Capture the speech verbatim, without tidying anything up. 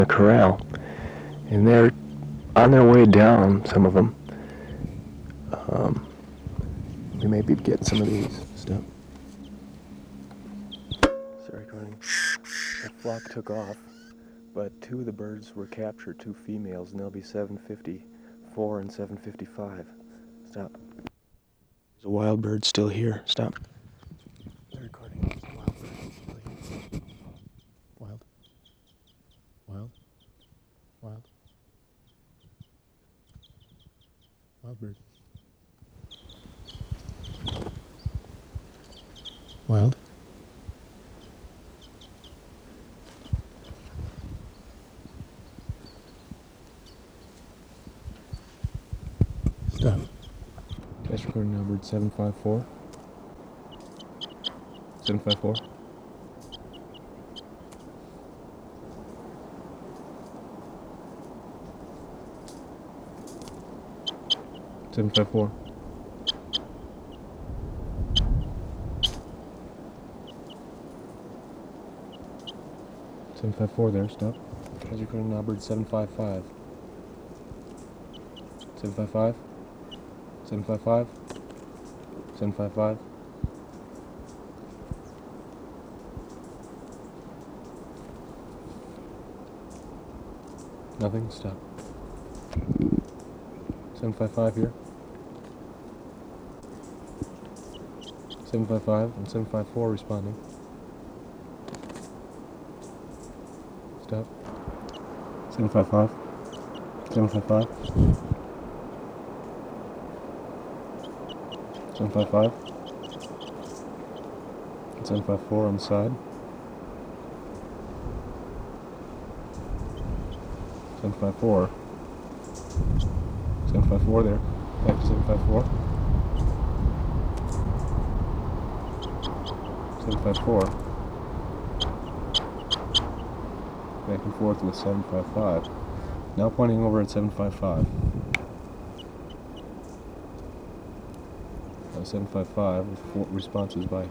the corral, and they're on their way down, some of them. Um, we may be getting some of these. Stop. Sorry, recording. The flock took off, but two of the birds were captured, two females, and they'll be seven fifty-four and seven fifty-five. Stop. There's a wild bird still here. Stop. They're recording. Wild bird still here. Wild. Wild. Wild. Wild bird. Wild. Stop. Test recording now, bird seven five four. seven five four. seven five four. seven five four there, stop. Test recording now, bird seven five five. seven five five. seven five five. seven five five. Nothing, stop. seven five five here. seven five five and seven five four responding. Stop. seven five five. seven five five. seven five five. And seven five four on the side. seven five four. seven five four there. Back to seven five four. seven five four. Back and forth with seven five five. Now pointing over at seven five five. Now seven five five with four responses by